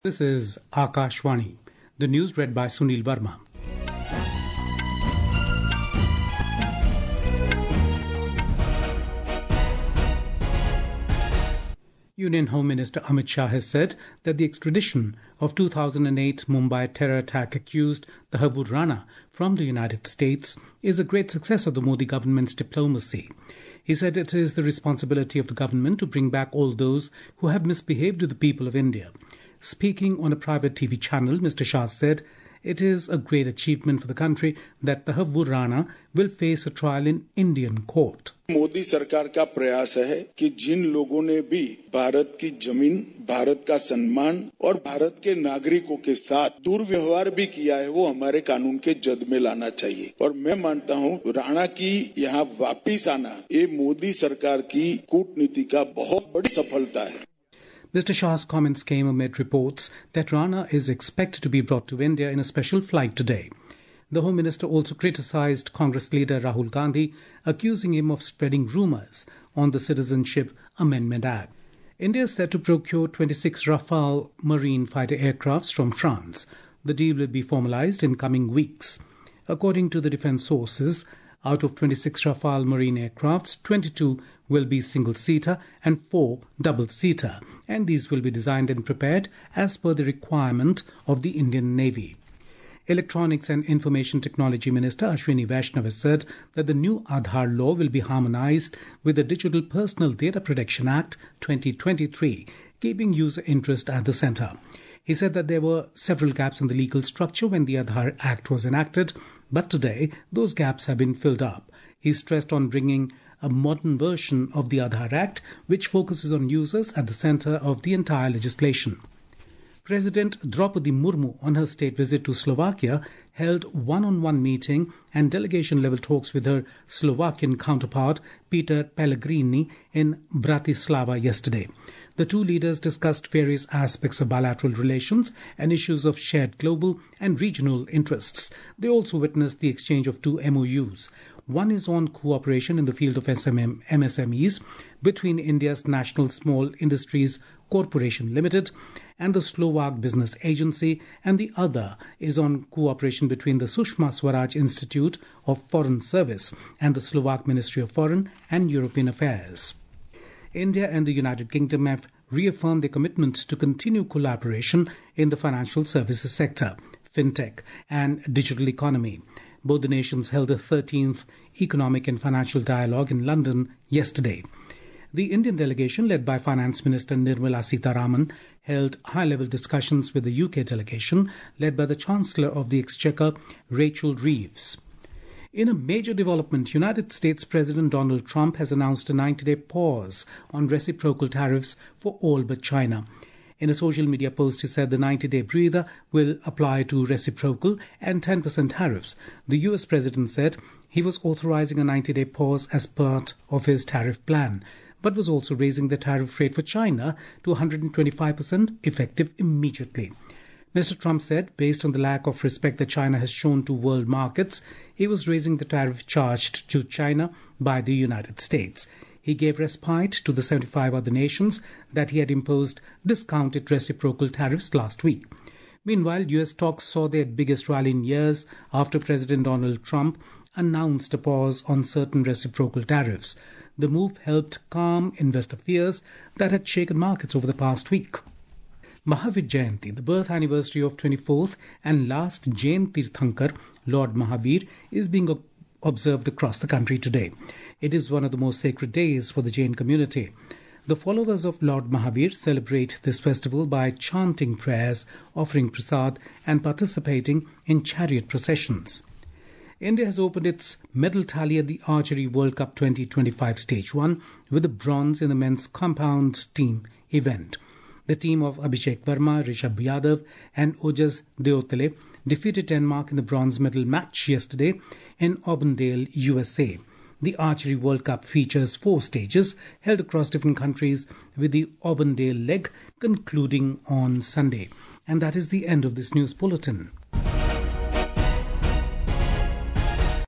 This is Akashvani. The news read by Sunil Verma. Union Home Minister Amit Shah has said that the extradition of 2008 Mumbai terror attack accused Thakur Rana from the United States is a great success of the Modi government's diplomacy. He said it is the responsibility of the government to bring back all those who have misbehaved to the people of India. Speaking on a private TV channel, Mr. Shah said it is a great achievement for the country that Thakur Rana will face a trial in Indian court. Modi सरकार का प्रयास है कि जिन लोगों ने भी भारत की जमीन, भारत का सम्मान और भारत के नागरिकों के साथ दुर्व्यवहार भी किया है, वो हमारे कानून के जद में लाना चाहिए। और मैं मानता हूँ राणा की यहाँ वापिस आना ये मोदी सरकार की कूटनीति का बहुत बड़ी सफलता है। Mr. Shah's comments came amid reports that Rana is expected to be brought to India in a special flight today. The Home Minister also criticized Congress leader Rahul Gandhi, accusing him of spreading rumors on the Citizenship Amendment Act. India is set to procure 26 Rafale marine fighter aircrafts from France. The deal will be formalized in coming weeks. According to the defense sources, out of 26 Rafale marine aircrafts, 22 will be single-seater and 4 double-seater, and these will be designed and prepared as per the requirement of the Indian Navy. Electronics and Information Technology Minister Ashwini Vaishnav has said that the new Aadhaar law will be harmonized with the Digital Personal Data Protection Act 2023, keeping user interest at the center. He said that there were several gaps in the legal structure when the Aadhaar Act was enacted, but today those gaps have been filled up. He stressed on bringing a modern version of the Aadhaar Act, which focuses on users at the center of the entire legislation. President Draupadi Murmu, on her state visit to Slovakia, held one-on-one meeting and delegation-level talks with her Slovakian counterpart, Peter Pellegrini, in Bratislava yesterday. The two leaders discussed various aspects of bilateral relations and issues of shared global and regional interests. They also witnessed the exchange of two MOUs. One is on cooperation in the field of MSMEs between India's National Small Industries Corporation Limited and the Slovak Business Agency, and the other is on cooperation between the Sushma Swaraj Institute of Foreign Service and the Slovak Ministry of Foreign and European Affairs. India and the United Kingdom have reaffirmed their commitment to continue collaboration in the financial services sector, fintech, and digital economy. Both the nations held a 13th Economic and Financial Dialogue in London yesterday. The Indian delegation, led by Finance Minister Nirmala Sitharaman, held high-level discussions with the UK delegation, led by the Chancellor of the Exchequer, Rachel Reeves. In a major development, United States President Donald Trump has announced a 90-day pause on reciprocal tariffs for all but China. In a social media post, he said the 90-day breather will apply to reciprocal and 10% tariffs. The US president said he was authorizing a 90-day pause as part of his tariff plan, but was also raising the tariff rate for China to 125% effective immediately. Mr. Trump said, based on the lack of respect that China has shown to world markets, he was raising the tariff charged to China by the United States. He gave respite to the 75 other nations that he had imposed discounted reciprocal tariffs last week. Meanwhile, US stocks saw their biggest rally in years after President Donald Trump announced a pause on certain reciprocal tariffs. The move helped calm investor fears that had shaken markets over the past week. Mahavir Jayanti, the birth anniversary of 24th and last Jain Tirthankar, Lord Mahavir, is being observed across the country today. It is one of the most sacred days for the Jain community. The followers of Lord Mahavir celebrate this festival by chanting prayers, offering prasad, and participating in chariot processions. India has opened its medal tally at the Archery World Cup 2025 Stage 1 with a bronze in the men's compound team event. The team of Abhishek Verma, Rishabh Yadav and Ojas Deotale defeated Denmark in the bronze medal match yesterday in Auburndale, USA. The Archery World Cup features 4 stages held across different countries, with the Auburndale leg concluding on Sunday. And that is the end of this news bulletin.